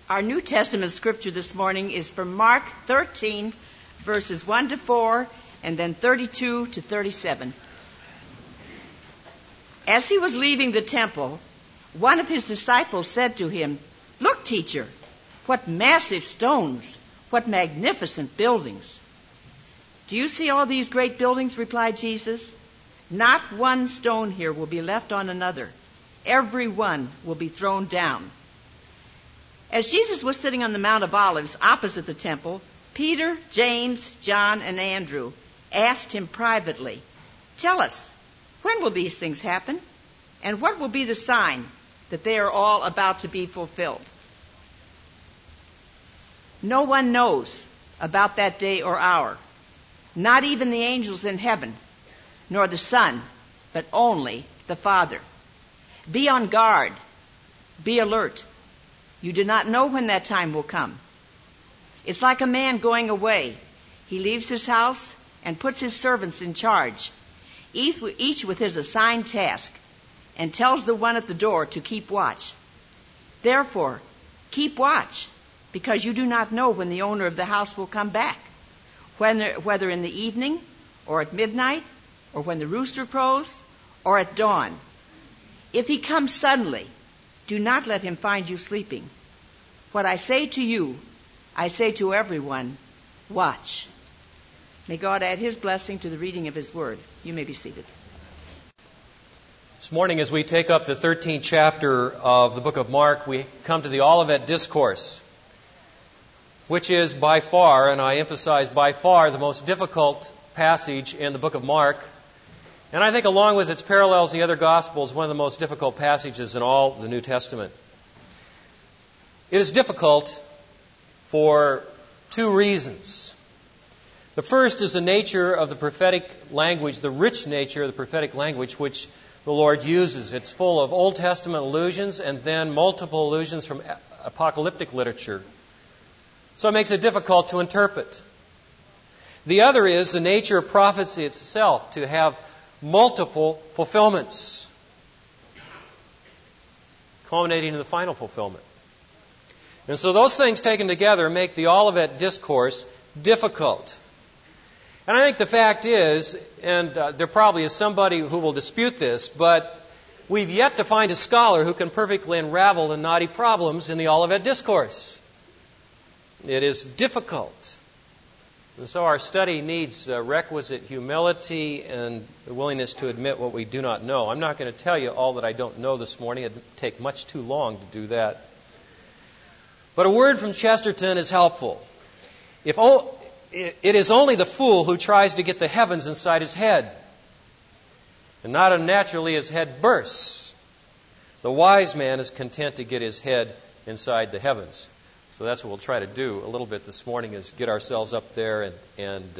Our New Testament scripture this morning is from Mark 13, verses 1 to 4, and then 32 to 37. As he was leaving the temple, one of his disciples said to him, "Look, teacher, what massive stones, what magnificent buildings." "Do you see all these great buildings?" replied Jesus. "Not one stone here will be left on another. Every one will be thrown down." As Jesus was sitting on the Mount of Olives opposite the temple, Peter, James, John, and Andrew asked him privately, "Tell us, when will these things happen? And what will be the sign that they are all about to be fulfilled?" No one knows about that day or hour, not even the angels in heaven, nor the Son, but only the Father. Be on guard. Be alert. You do not know when that time will come. It's like a man going away. He leaves his house and puts his servants in charge, each with his assigned task, and tells the one at the door to keep watch. Therefore, keep watch, because you do not know when the owner of the house will come back, whether in the evening, or at midnight, or when the rooster crows, or at dawn. If he comes suddenly, do not let him find you sleeping. What I say to you, I say to everyone, watch. May God add his blessing to the reading of his word. You may be seated. This morning, as we take up the 13th chapter of the book of Mark, we come to the Olivet Discourse, which is by far, and I emphasize by far, the most difficult passage in the book of Mark. And I think along with its parallels in the other Gospels, one of the most difficult passages in all the New Testament. It is difficult for two reasons. The first is the nature of the prophetic language, the rich nature of the prophetic language which the Lord uses. It's full of Old Testament allusions and then multiple allusions from apocalyptic literature. So it makes it difficult to interpret. The other is the nature of prophecy itself, to have multiple fulfillments, culminating in the final fulfillment. And so those things taken together make the Olivet Discourse difficult. And I think the fact is, and there probably is somebody who will dispute this, but we've yet to find a scholar who can perfectly unravel the knotty problems in the Olivet Discourse. It is difficult. And so our study needs requisite humility and the willingness to admit what we do not know. I'm not going to tell you all that I don't know this morning. It would take much too long to do that. But a word from Chesterton is helpful. It is only the fool who tries to get the heavens inside his head. And not unnaturally his head bursts. The wise man is content to get his head inside the heavens. So that's what we'll try to do a little bit this morning, is get ourselves up there and in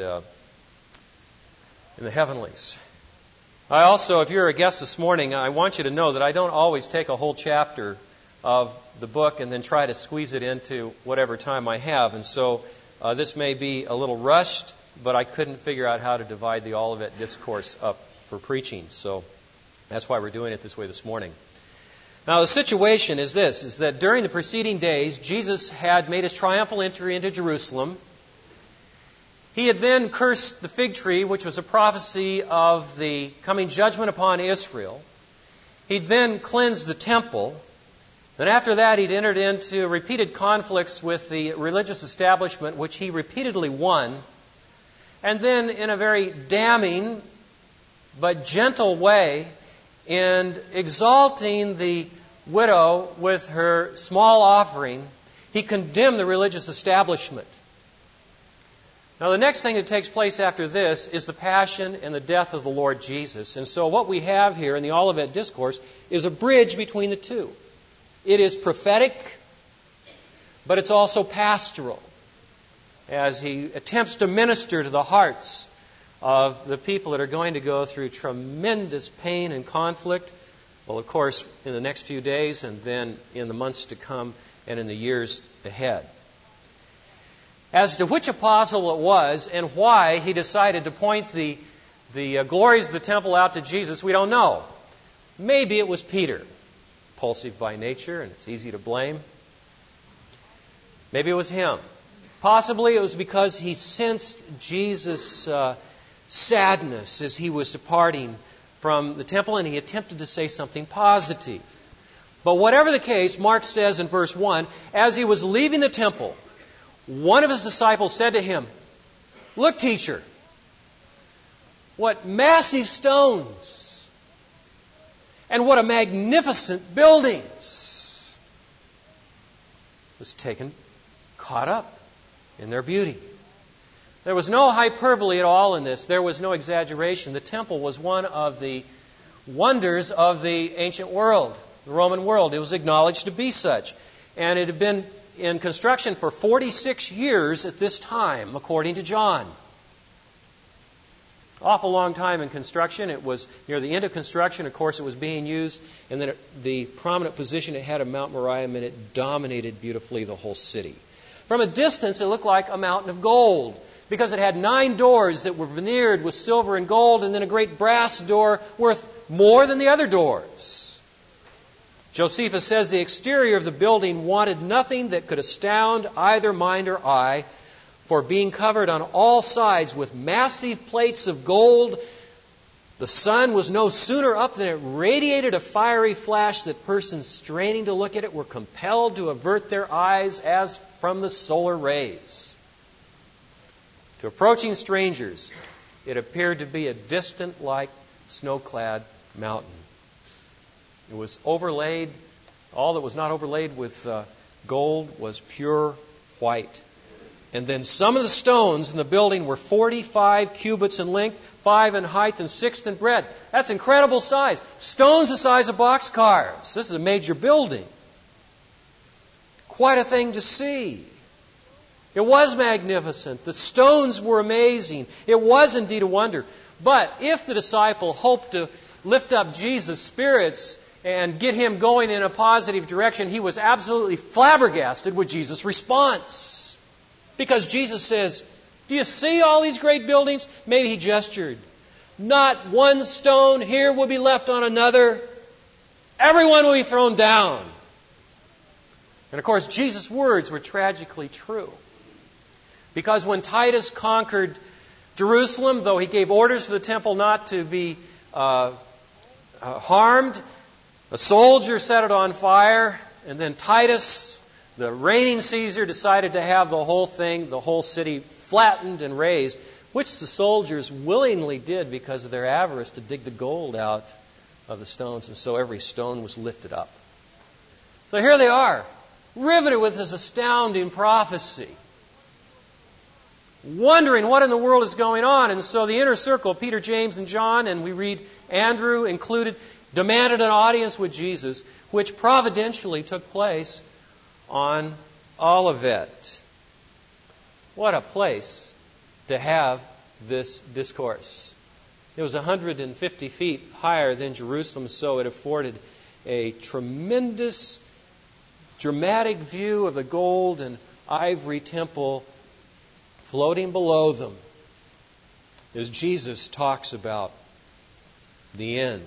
the heavenlies. I also, if you're a guest this morning, I want you to know that I don't always take a whole chapter of the book and then try to squeeze it into whatever time I have. And so this may be a little rushed, but I couldn't figure out how to divide the Olivet Discourse up for preaching. So that's why we're doing it this way this morning. Now, the situation is this, is that during the preceding days, Jesus had made his triumphal entry into Jerusalem. He had then cursed the fig tree, which was a prophecy of the coming judgment upon Israel. He'd then cleansed the temple. Then after that, he'd entered into repeated conflicts with the religious establishment, which he repeatedly won. And then, in a very damning but gentle way, in exalting the widow with her small offering, he condemned the religious establishment. Now, the next thing that takes place after this is the passion and the death of the Lord Jesus. And so what we have here in the Olivet Discourse is a bridge between the two. It is prophetic, but it's also pastoral, as he attempts to minister to the hearts of the people that are going to go through tremendous pain and conflict. Well, of course, in the next few days, and then in the months to come, and in the years ahead. As to which apostle it was and why he decided to point the glories of the temple out to Jesus, we don't know. Maybe it was Peter, impulsive by nature, and it's easy to blame. Maybe it was him. Possibly it was because he sensed Jesus' sadness as he was departing from the temple, and he attempted to say something positive. But whatever the case, Mark says in verse 1, as he was leaving the temple, one of his disciples said to him, "Look, teacher, what massive stones, and what a magnificent buildings!" Was caught up in their beauty. There was no hyperbole at all in this. There was no exaggeration. The temple was one of the wonders of the ancient world, the Roman world. It was acknowledged to be such. And it had been in construction for 46 years at this time, according to John. Awful long time in construction. It was near the end of construction. Of course, it was being used. And then the prominent position it had of Mount Moriah meant it dominated beautifully the whole city. From a distance, it looked like a mountain of gold, because it had 9 doors that were veneered with silver and gold, and then a great brass door worth more than the other doors. Josephus says the exterior of the building wanted nothing that could astound either mind or eye, for being covered on all sides with massive plates of gold, the sun was no sooner up than it radiated a fiery flash that persons straining to look at it were compelled to avert their eyes as from the solar rays. To approaching strangers, it appeared to be a distant, like snow-clad mountain. It was overlaid. All that was not overlaid with gold was pure white. And then some of the stones in the building were 45 cubits in length, 5 in height, and 6 in breadth. That's incredible size. Stones the size of boxcars. This is a major building. Quite a thing to see. It was magnificent. The stones were amazing. It was indeed a wonder. But if the disciple hoped to lift up Jesus' spirits and get him going in a positive direction, he was absolutely flabbergasted with Jesus' response. Because Jesus says, "Do you see all these great buildings?" Maybe he gestured. "Not one stone here will be left on another. Everyone will be thrown down." And of course, Jesus' words were tragically true. Because when Titus conquered Jerusalem, though he gave orders for the temple not to be harmed, a soldier set it on fire, and then Titus, the reigning Caesar, decided to have the whole thing, the whole city, flattened and razed, which the soldiers willingly did because of their avarice to dig the gold out of the stones, and so every stone was lifted up. So here they are, riveted with this astounding prophecy, wondering what in the world is going on. And so the inner circle, Peter, James, and John, and we read Andrew included, demanded an audience with Jesus, which providentially took place on Olivet. What a place to have this discourse. It was 150 feet higher than Jerusalem, so it afforded a tremendous, dramatic view of the gold and ivory temple floating below them as Jesus talks about the end.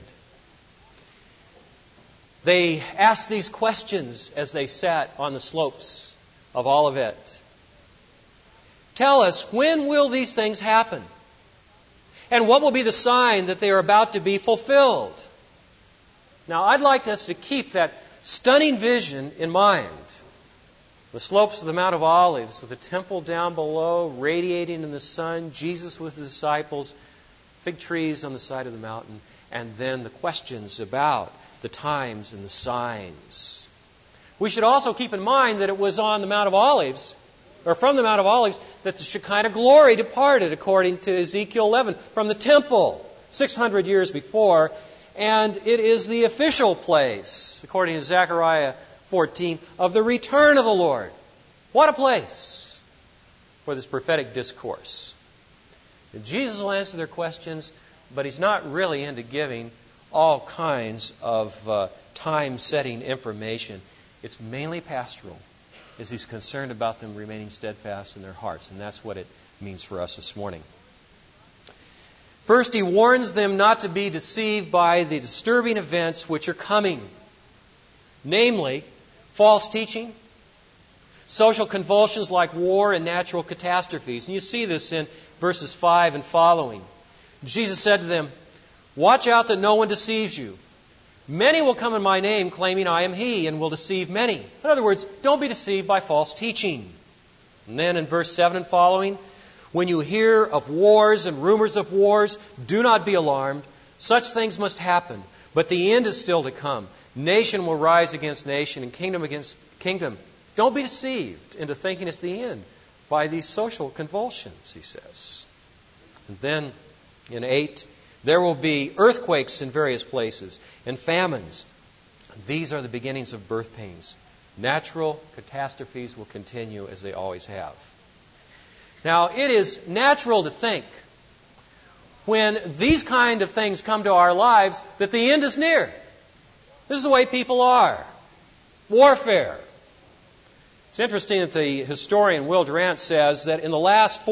They asked these questions as they sat on the slopes of Olivet. Tell us, when will these things happen? And what will be the sign that they are about to be fulfilled? Now, I'd like us to keep that stunning vision in mind. The slopes of the Mount of Olives, with the temple down below, radiating in the sun, Jesus with the disciples, fig trees on the side of the mountain, and then the questions about the times and the signs. We should also keep in mind that it was on the Mount of Olives, or from the Mount of Olives, that the Shekinah glory departed, according to Ezekiel 11, from the temple 600 years before, and it is the official place, according to Zechariah 14, of the return of the Lord. What a place for this prophetic discourse. And Jesus will answer their questions, but He's not really into giving all kinds of time-setting information. It's mainly pastoral, as He's concerned about them remaining steadfast in their hearts, and that's what it means for us this morning. First, He warns them not to be deceived by the disturbing events which are coming, namely, false teaching, Social convulsions like war and natural catastrophes. And you see this in verses 5 and following. Jesus said to them, "Watch out that no one deceives you. Many will come in my name claiming I am He and will deceive many." In other words, don't be deceived by false teaching. And then in verse 7 and following, "When you hear of wars and rumors of wars, do not be alarmed. Such things must happen, but the end is still to come. Nation will rise against nation and kingdom against kingdom. Don't be deceived into thinking it's the end by these social convulsions," he says. And then in 8, "There will be earthquakes in various places and famines. These are the beginnings of birth pains. Natural catastrophes will continue as they always have." Now, it is natural to think when these kind of things come to our lives that the end is near. This is the way people are. Warfare. It's interesting that the historian Will Durant says that in the last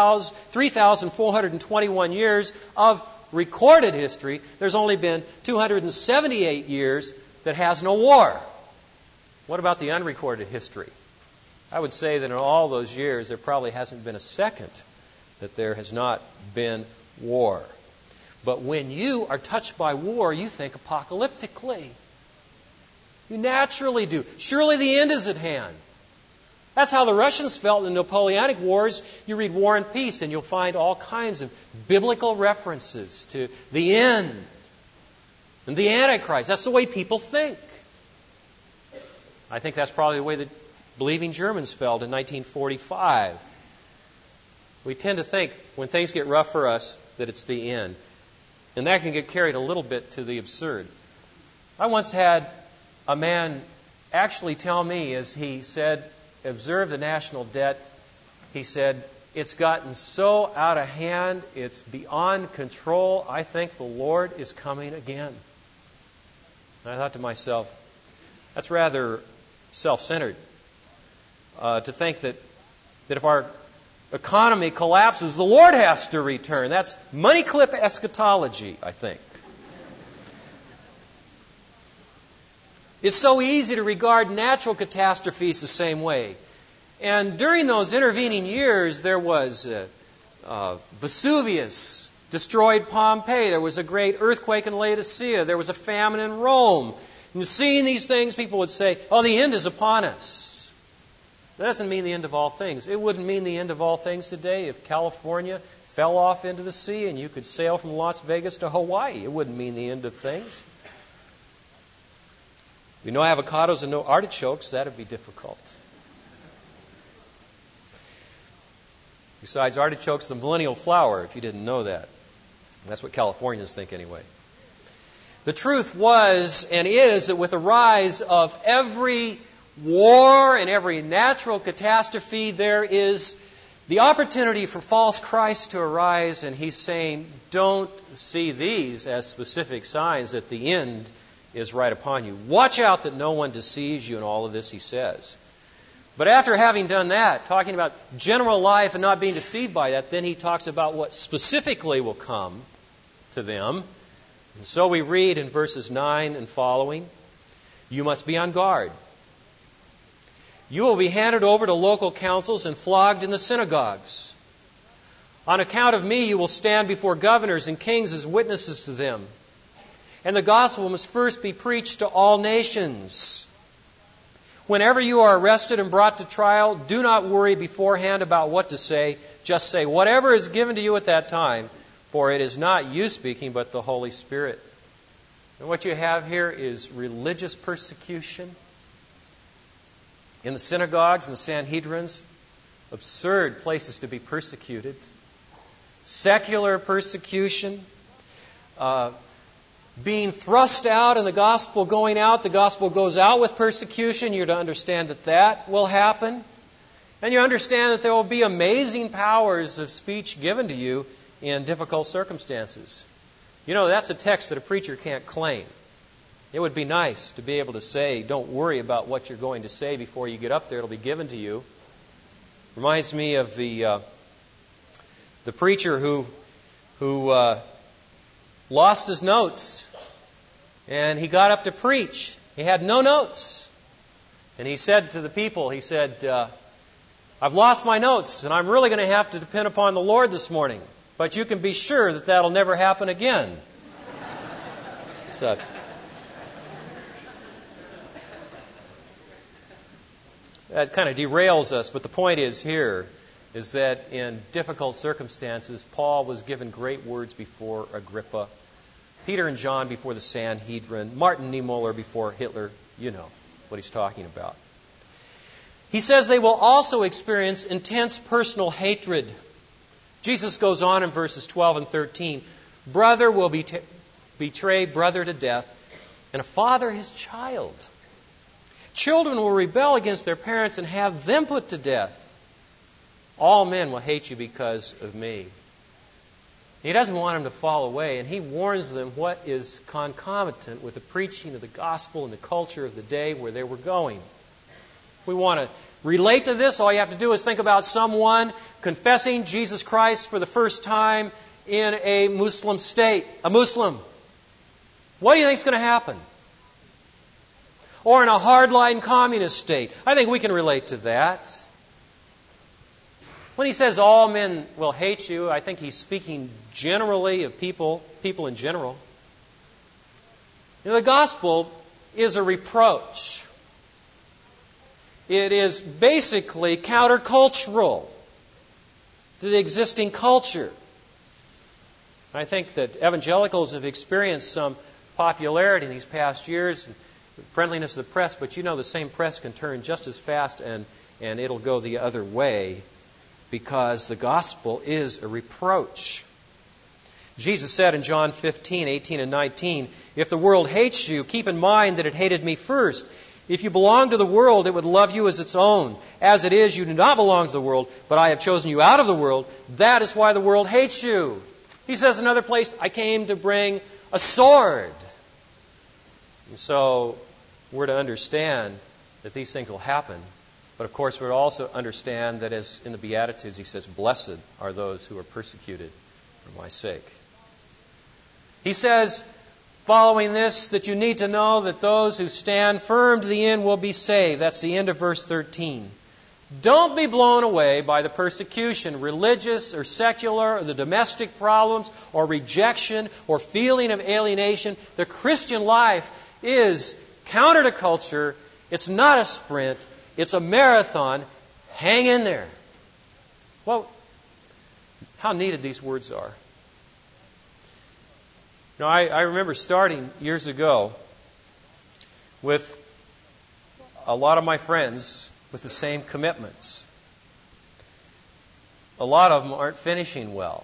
3,421 years of recorded history, there's only been 278 years that has no war. What about the unrecorded history? I would say that in all those years, there probably hasn't been a second that there has not been war. But when you are touched by war, you think apocalyptically. You naturally do. Surely the end is at hand. That's how the Russians felt in the Napoleonic Wars. You read War and Peace, and you'll find all kinds of biblical references to the end and the Antichrist. That's the way people think. I think that's probably the way the believing Germans felt in 1945. We tend to think when things get rough for us that it's the end. And that can get carried a little bit to the absurd. I once had a man actually tell me, as he said, observe the national debt, he said, "It's gotten so out of hand, it's beyond control. I think the Lord is coming again." And I thought to myself, that's rather self-centered to think that if our economy collapses, the Lord has to return. That's money clip eschatology, I think. It's so easy to regard natural catastrophes the same way. And during those intervening years, there was Vesuvius destroyed Pompeii. There was a great earthquake in Laodicea. There was a famine in Rome. And seeing these things, people would say, "Oh, the end is upon us." That doesn't mean the end of all things. It wouldn't mean the end of all things today if California fell off into the sea and you could sail from Las Vegas to Hawaii. It wouldn't mean the end of things. We know avocados and no artichokes. That would be difficult. Besides, artichokes, the millennial flower, if you didn't know that. That's what Californians think anyway. The truth was and is that with the rise of every war and every natural catastrophe, there is the opportunity for false Christs to arise, and he's saying, don't see these as specific signs that the end is right upon you. Watch out that no one deceives you in all of this, he says. But after having done that, talking about general life and not being deceived by that, then he talks about what specifically will come to them. And so we read in verses 9 and following, "You must be on guard. You will be handed over to local councils and flogged in the synagogues. On account of me, you will stand before governors and kings as witnesses to them. And the gospel must first be preached to all nations. Whenever you are arrested and brought to trial, do not worry beforehand about what to say. Just say whatever is given to you at that time, for it is not you speaking, but the Holy Spirit." And what you have here is religious persecution in the synagogues and the Sanhedrins, absurd places to be persecuted. Secular persecution, being thrust out and the gospel going out. The gospel goes out with persecution. You're to understand that that will happen. And you understand that there will be amazing powers of speech given to you in difficult circumstances. You know, that's a text that a preacher can't claim. It would be nice to be able to say, don't worry about what you're going to say before you get up there. It'll be given to you. Reminds me of the preacher who lost his notes, and he got up to preach. He had no notes. And he said to the people, he said, I've lost my notes, and I'm really going to have to depend upon the Lord this morning. But you can be sure that that'll never happen again. So, that kind of derails us, but the point is here is that in difficult circumstances, Paul was given great words before Agrippa, Peter and John before the Sanhedrin, Martin Niemöller before Hitler. You know what he's talking about. He says they will also experience intense personal hatred. Jesus goes on in verses 12 and 13. Brother will betray brother to death, and a father his child. Children will rebel against their parents and have them put to death. All men will hate you because of me. He doesn't want them to fall away, and he warns them what is concomitant with the preaching of the gospel and the culture of the day where they were going. If we want to relate to this, all you have to do is think about someone confessing Jesus Christ for the first time in a Muslim state, a Muslim. What do you think is going to happen? Or in a hardline communist state. I think we can relate to that. When he says all men will hate you, I think he's speaking generally of people in general. You know, the gospel is a reproach. It is basically countercultural to the existing culture. I think that evangelicals have experienced some popularity in these past years, friendliness of the press, but you know the same press can turn just as fast and it'll go the other way because the gospel is a reproach. Jesus said in John 15, 18 and 19, if the world hates you, keep in mind that it hated me first. If you belong to the world, it would love you as its own. As it is, you do not belong to the world, but I have chosen you out of the world. That is why the world hates you. He says in another place, I came to bring a sword. And so we're to understand that these things will happen. But of course, we're also understand that as in the Beatitudes, he says, blessed are those who are persecuted for my sake. He says, following this, that you need to know that those who stand firm to the end will be saved. That's the end of verse 13. Don't be blown away by the persecution, religious or secular, or the domestic problems, or rejection, or feeling of alienation. The Christian life is counter to culture. It's not a sprint. It's a marathon. Hang in there. Well, how needed these words are. You know, I remember starting years ago with a lot of my friends with the same commitments. A lot of them aren't finishing well.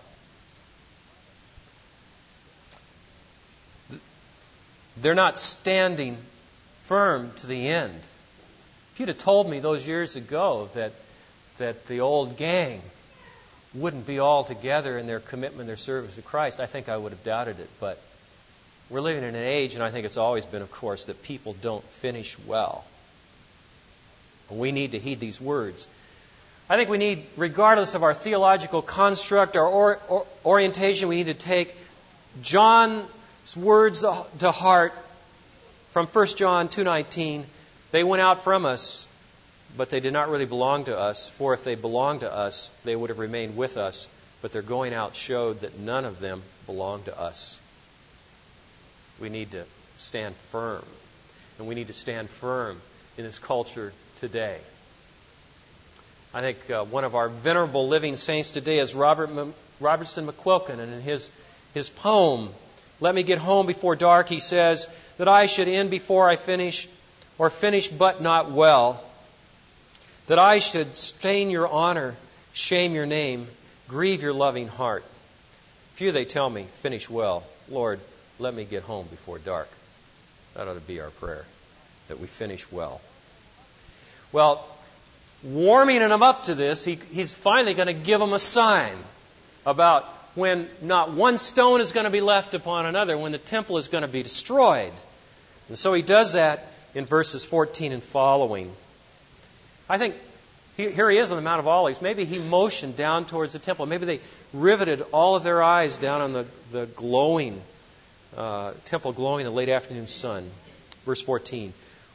They're not standing firm to the end. If you'd have told me those years ago that the old gang wouldn't be all together in their commitment, their service to Christ, I think I would have doubted it. But we're living in an age, and I think it's always been, of course, that people don't finish well. We need to heed these words. I think we need, regardless of our theological construct, our orientation, we need to take John's words to heart from 1 John 2:19. They went out from us, but they did not really belong to us. For if they belonged to us, they would have remained with us. But their going out showed that none of them belonged to us. We need to stand firm. And we need to stand firm in this culture today. I think one of our venerable living saints today is Robertson McQuilkin. And in his poem, Let Me Get Home Before Dark, he says that I should end before I finish, or finish but not well. That I should stain your honor, shame your name, grieve your loving heart. Few, they tell me, finish well. Lord, let me get home before dark. That ought to be our prayer, that we finish well. Well, warming them up to this, he's finally going to give them a sign about when not one stone is going to be left upon another, when the temple is going to be destroyed. And so he does that in verses 14 and following. I think here he is on the Mount of Olives. Maybe he motioned down towards the temple. Maybe they riveted all of their eyes down on the glowing temple, glowing in the late afternoon sun. Verse 14.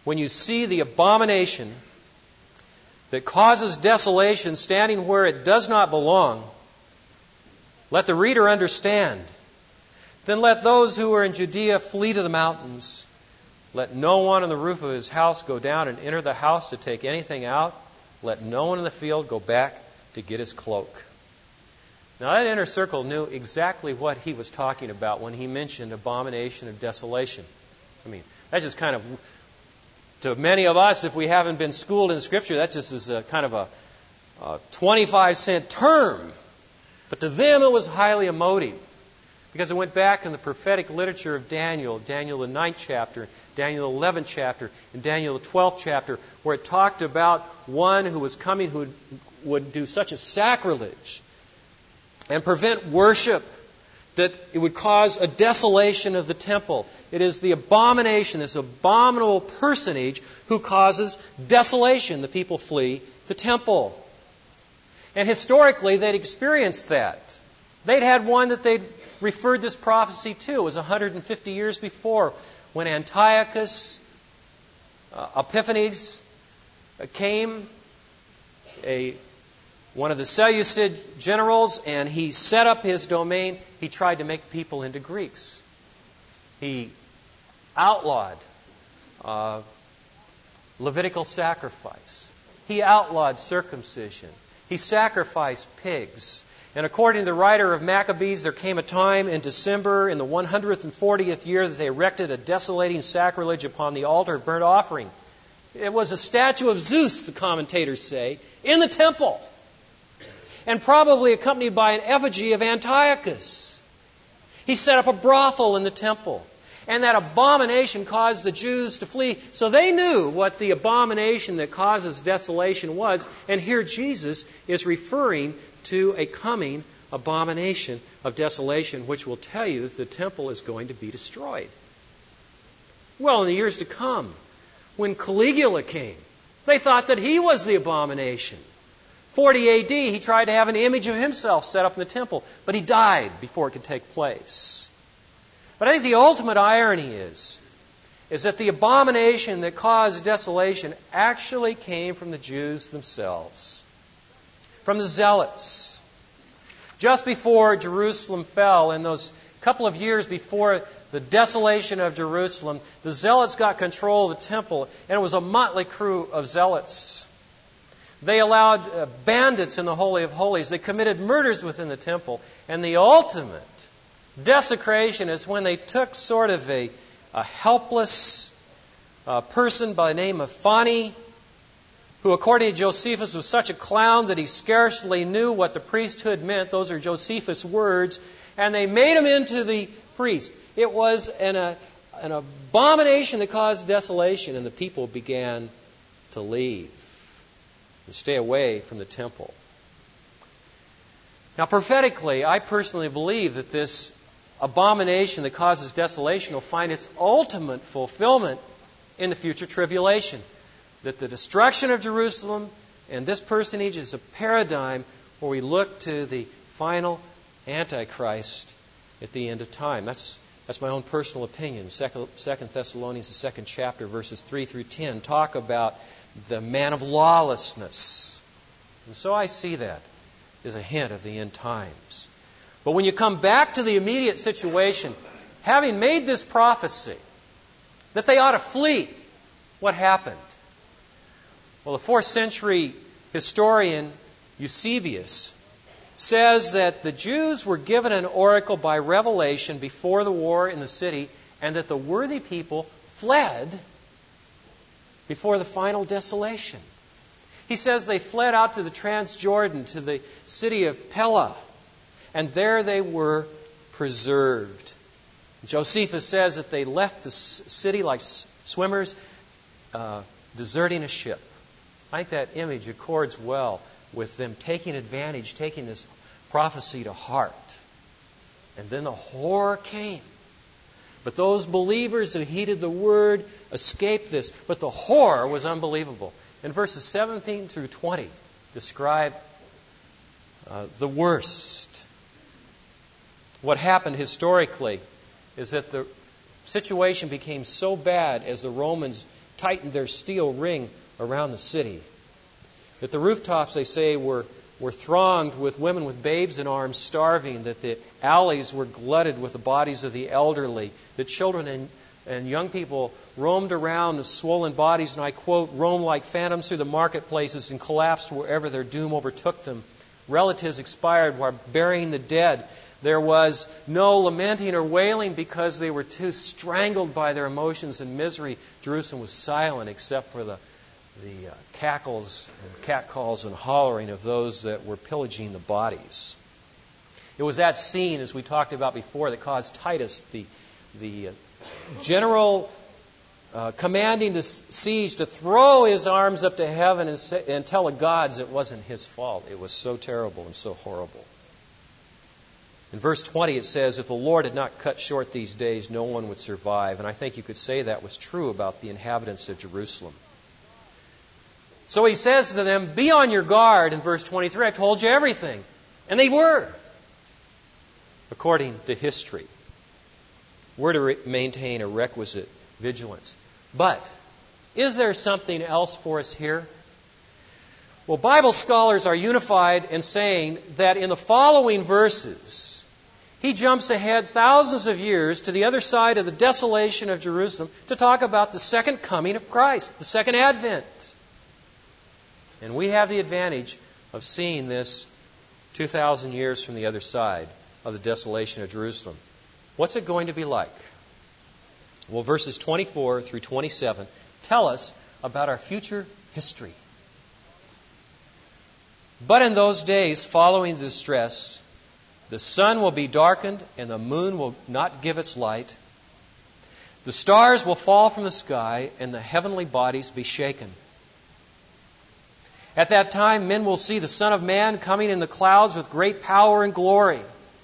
when you see the abomination that causes desolation standing where it does not belong, let the reader understand. Then let those who are in Judea flee to the mountains. Let no one on the roof of his house go down and enter the house to take anything out. Let no one in the field go back to get his cloak. Now that inner circle knew exactly what he was talking about when he mentioned abomination of desolation. I mean, that's just kind of, to many of us, if we haven't been schooled in Scripture, that just is a kind of a 25-cent term. But to them it was highly emotive, because it went back in the prophetic literature of Daniel the 9th chapter, Daniel the 11th chapter, and Daniel the 12th chapter, where it talked about one who was coming who would do such a sacrilege and prevent worship that it would cause a desolation of the temple. It is the abomination, this abominable personage, who causes desolation. The people flee the temple. And historically, they'd experienced that. They'd had one that they'd referred this prophecy to. It was 150 years before, when Antiochus Epiphanes came, one of the Seleucid generals, and he set up his domain. He tried to make people into Greeks. He outlawed Levitical sacrifice. He outlawed circumcision. He sacrificed pigs. And according to the writer of Maccabees, there came a time in December in the 140th year that they erected a desolating sacrilege upon the altar of burnt offering. It was a statue of Zeus, the commentators say, in the temple, and probably accompanied by an effigy of Antiochus. He set up a brothel in the temple. And that abomination caused the Jews to flee. So they knew what the abomination that causes desolation was. And here Jesus is referring to a coming abomination of desolation, which will tell you that the temple is going to be destroyed. Well, in the years to come, when Caligula came, they thought that he was the abomination. 40 AD, he tried to have an image of himself set up in the temple, but he died before it could take place. But I think the ultimate irony is that the abomination that caused desolation actually came from the Jews themselves, from the Zealots. Just before Jerusalem fell, in those couple of years before the desolation of Jerusalem, the Zealots got control of the temple, and it was a motley crew of Zealots. They allowed bandits in the Holy of Holies. They committed murders within the temple. And the ultimate desecration is when they took sort of a helpless person by the name of Phani, who, according to Josephus, was such a clown that he scarcely knew what the priesthood meant. Those are Josephus' words. And they made him into the priest. It was an abomination that caused desolation, and the people began to leave and stay away from the temple. Now, prophetically, I personally believe that this abomination that causes desolation will find its ultimate fulfillment in the future tribulation. That the destruction of Jerusalem and this personage is a paradigm where we look to the final Antichrist at the end of time. That's my own personal opinion. 2 Thessalonians, the 2nd chapter, verses 3 through 10, talk about the man of lawlessness. And so I see that as a hint of the end times. But when you come back to the immediate situation, having made this prophecy that they ought to flee, what happened? Well, the 4th century historian Eusebius says that the Jews were given an oracle by revelation before the war in the city, and that the worthy people fled before the final desolation. He says they fled out to the Transjordan, to the city of Pella, and there they were preserved. Josephus says that they left the city like swimmers deserting a ship. I think that image accords well with them taking advantage, taking this prophecy to heart. And then the horror came. But those believers who heeded the word escaped this. But the horror was unbelievable. And verses 17 through 20 describe the worst. What happened historically is that the situation became so bad as the Romans tightened their steel ring around the city. That the rooftops, they say, were thronged with women with babes in arms starving, that the alleys were glutted with the bodies of the elderly, that children and young people roamed around with swollen bodies, and I quote, roamed like phantoms through the marketplaces and collapsed wherever their doom overtook them. Relatives expired while burying the dead. There was no lamenting or wailing because they were too strangled by their emotions and misery. Jerusalem was silent except for the cackles and catcalls and hollering of those that were pillaging the bodies. It was that scene, as we talked about before, that caused Titus, the general commanding the siege, to throw his arms up to heaven and tell the gods it wasn't his fault. It was so terrible and so horrible. In verse 20 it says, if the Lord had not cut short these days, no one would survive. And I think you could say that was true about the inhabitants of Jerusalem. So he says to them, be on your guard in verse 23. I told you everything. And they were, according to history. We're to maintain a requisite vigilance. But is there something else for us here? Well, Bible scholars are unified in saying that in the following verses, he jumps ahead thousands of years to the other side of the desolation of Jerusalem to talk about the second coming of Christ, the second advent. And we have the advantage of seeing this 2,000 years from the other side of the desolation of Jerusalem. What's it going to be like? Well, verses 24 through 27 tell us about our future history. But in those days following the distress, the sun will be darkened and the moon will not give its light. The stars will fall from the sky and the heavenly bodies be shaken. At that time, men will see the Son of Man coming in the clouds with great power and glory.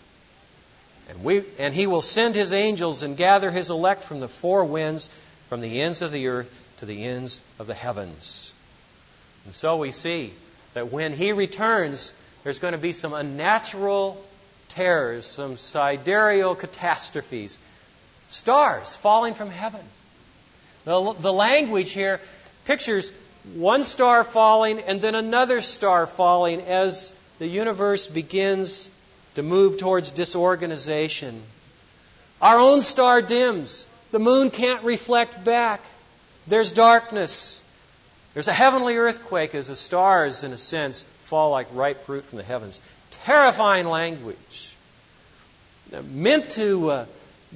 And he will send his angels and gather his elect from the four winds, from the ends of the earth to the ends of the heavens. And so we see that when he returns, there's going to be some unnatural terrors, some sidereal catastrophes. Stars falling from heaven. The language here pictures one star falling and then another star falling as the universe begins to move towards disorganization. Our own star dims. The moon can't reflect back. There's darkness. There's a heavenly earthquake as the stars, in a sense, fall like ripe fruit from the heavens. Terrifying language. Meant to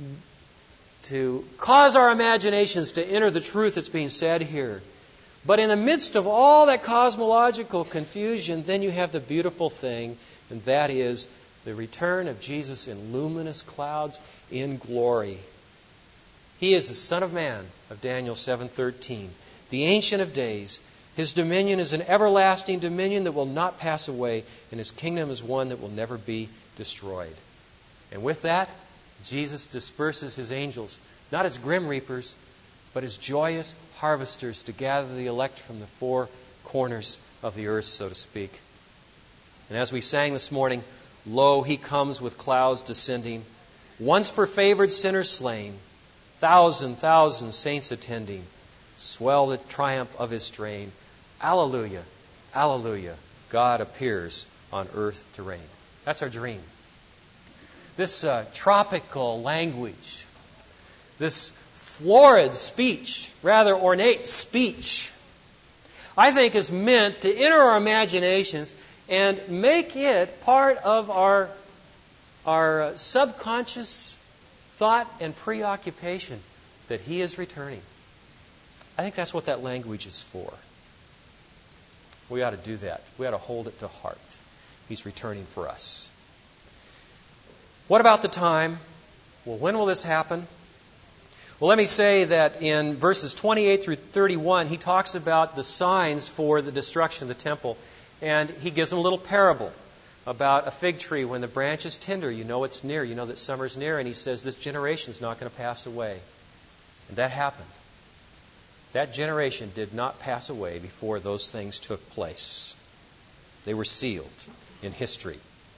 cause our imaginations to enter the truth that's being said here. But in the midst of all that cosmological confusion, then you have the beautiful thing, and that is the return of Jesus in luminous clouds in glory. He is the Son of Man of Daniel 7:13, the Ancient of Days. His dominion is an everlasting dominion that will not pass away, and His kingdom is one that will never be destroyed. And with that, Jesus disperses His angels, not as grim reapers, but as joyous harvesters to gather the elect from the four corners of the earth, so to speak. And as we sang this morning, lo, He comes with clouds descending, once for favored sinners slain, thousand saints attending, swell the triumph of His strain. Alleluia, alleluia, God appears on earth to reign. That's our dream. This tropical language, this florid speech, rather ornate speech, I think is meant to enter our imaginations and make it part of our subconscious thought and preoccupation that He is returning. I think that's what that language is for. We ought to do that. We ought to hold it to heart. He's returning for us. What about the time? Well, when will this happen? Well, let me say that in verses 28 through 31, he talks about the signs for the destruction of the temple. And he gives them a little parable about a fig tree. When the branch is tender, you know it's near. You know that summer's near. And he says this generation is not going to pass away. And that happened. That generation did not pass away before those things took place. They were sealed in history.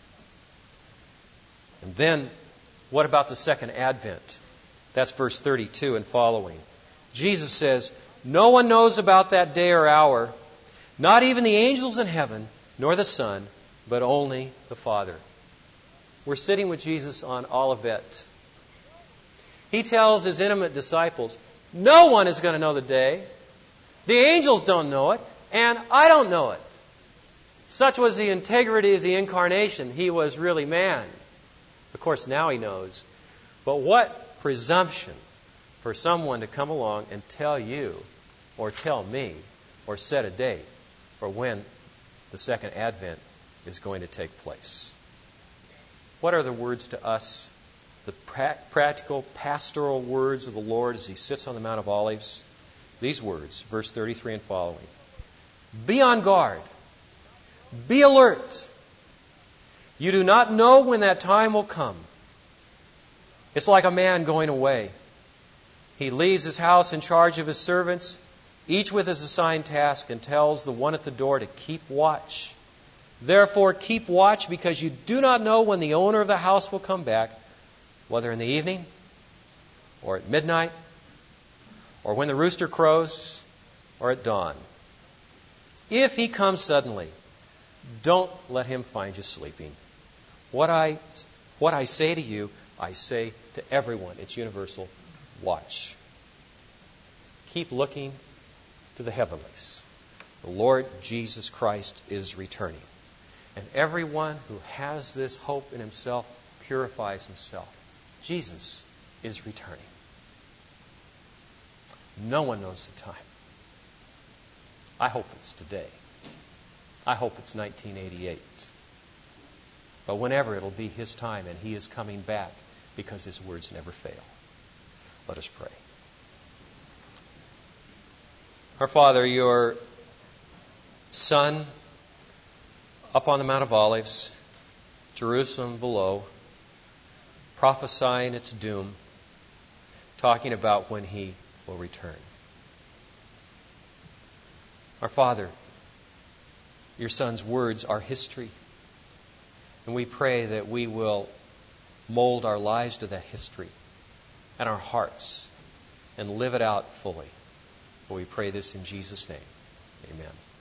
And then, what about the second advent? That's verse 32 and following. Jesus says, No one knows about that day or hour, not even the angels in heaven, nor the Son, but only the Father. We're sitting with Jesus on Olivet. He tells his intimate disciples, no one is going to know the day. The angels don't know it, and I don't know it. Such was the integrity of the incarnation. He was really man. Of course, now he knows. But what presumption for someone to come along and tell you, or tell me, or set a date for when the second advent is going to take place. What are the words to us? The practical, pastoral words of the Lord as He sits on the Mount of Olives? These words, verse 33 and following. Be on guard. Be alert. You do not know when that time will come. It's like a man going away. He leaves his house in charge of his servants, each with his assigned task, and tells the one at the door to keep watch. Therefore, keep watch, because you do not know when the owner of the house will come back, whether in the evening, or at midnight, or when the rooster crows, or at dawn. If he comes suddenly, don't let him find you sleeping. What I say to you, I say to everyone. It's universal. Watch. Keep looking to the heavenlies. The Lord Jesus Christ is returning. And everyone who has this hope in himself purifies himself. Jesus is returning. No one knows the time. I hope it's today. I hope it's 1988. But whenever, it'll be His time, and He is coming back because His words never fail. Let us pray. Our Father, Your Son up on the Mount of Olives, Jerusalem below, prophesying its doom, talking about when He will return. Our Father, Your Son's words are history. And we pray that we will mold our lives to that history and our hearts and live it out fully. For we pray this in Jesus' name. Amen.